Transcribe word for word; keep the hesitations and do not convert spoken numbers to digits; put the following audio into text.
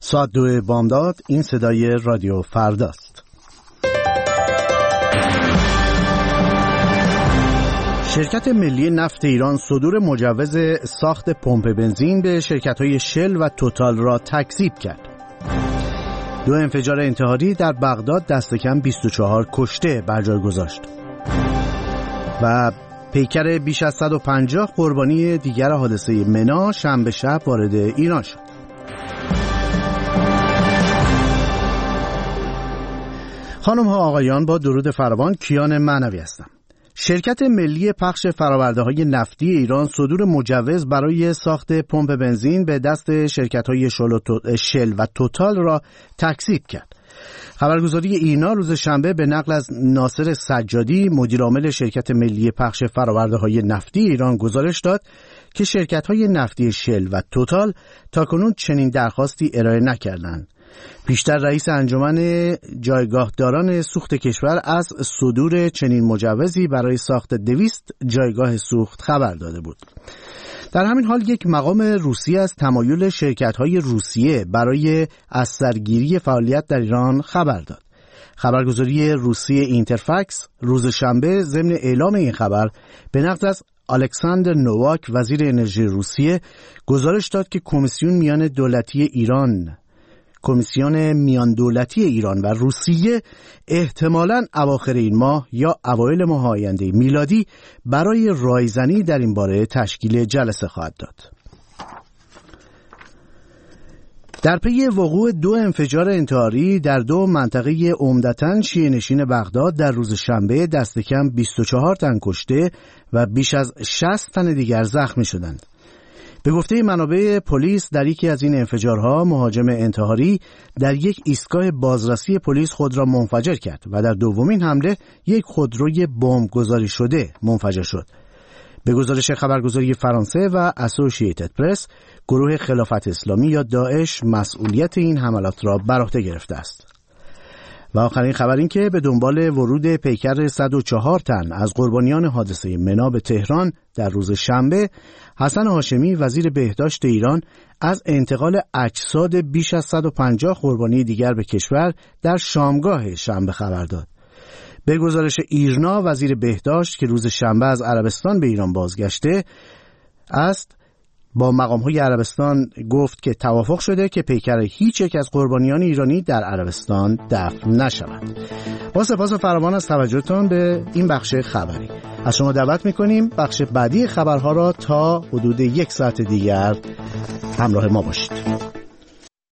ساعت دو بامداد. این صدای رادیو فرداست. شرکت ملی نفت ایران صدور مجوز ساخت پمپ بنزین به شرکت‌های شل و توتال را تکذیب کرد. دو انفجار انتحاری در بغداد دست کم بیست و چهار کشته بر جای گذاشت. و پیکر بیش از صد و پنجاه قربانی دیگر حادثه منا شنبه شب وارد ایران شد. خانم ها آقایان، با درود فراوان، کیان معنوی هستم. شرکت ملی پخش فرآورده‌های نفتی ایران صدور مجوز برای ساخت پمپ بنزین به دست شرکت‌های شل و توتال را تکذیب کرد. خبرگزاری اینا روز شنبه به نقل از ناصر سجادی، مدیرعامل شرکت ملی پخش فرآورده‌های نفتی ایران، گزارش داد که شرکت‌های نفتی شل و توتال تاکنون چنین درخواستی ارائه نکردند. پیشتر رئیس انجمن جایگاهداران سوخت کشور از صدور چنین مجوزی برای ساخت دویست جایگاه سوخت خبر داده بود. در همین حال یک مقام روسی از تمایل شرکت‌های روسیه برای از سرگیری فعالیت در ایران خبر داد. خبرگزاری روسی اینترفکس روز شنبه ضمن اعلام این خبر به نقل از الکساندر نوواک، وزیر انرژی روسیه، گزارش داد که کمیسیون میان دولتی ایران کمیسیون میان دولتی ایران و روسیه احتمالاً اواخر این ماه یا اوایل ماه آینده میلادی برای رایزنی در این باره تشکیل جلسه خواهد داد. در پی وقوع دو انفجار انتحاری در دو منطقه عمدتاً شیعه نشین بغداد در روز شنبه دست کم بیست و چهار تن کشته و بیش از شصت تن دیگر زخمی شدند. به گفته منابع پلیس، در یکی از این انفجارها مهاجم انتحاری در یک ایستگاه بازرسی پلیس خود را منفجر کرد و در دومین حمله یک خودروی بمبگذاری شده منفجر شد. به گزارش خبرگزاری فرانسه و اسوسییتد پرس، گروه خلافت اسلامی یا داعش مسئولیت این حملات را بر عهده گرفته است. و آخرین خبر این که به دنبال ورود پیکر صد و چهار تن از قربانیان حادثه منا به تهران در روز شنبه، حسن هاشمی وزیر بهداشت ایران از انتقال اجساد بیش از صد و پنجاه قربانی دیگر به کشور در شامگاه شنبه خبر داد. به گزارش ایرنا، وزیر بهداشت که روز شنبه از عربستان به ایران بازگشته است، با مقام‌های عربستان گفت که توافق شده که پیکر هیچ یک از قربانیان ایرانی در عربستان دفن نشود. با سپاس فراوان از توجهتان به این بخش خبری، از شما دعوت می‌کنیم بخش بعدی خبرها را تا حدود یک ساعت دیگر همراه ما باشید.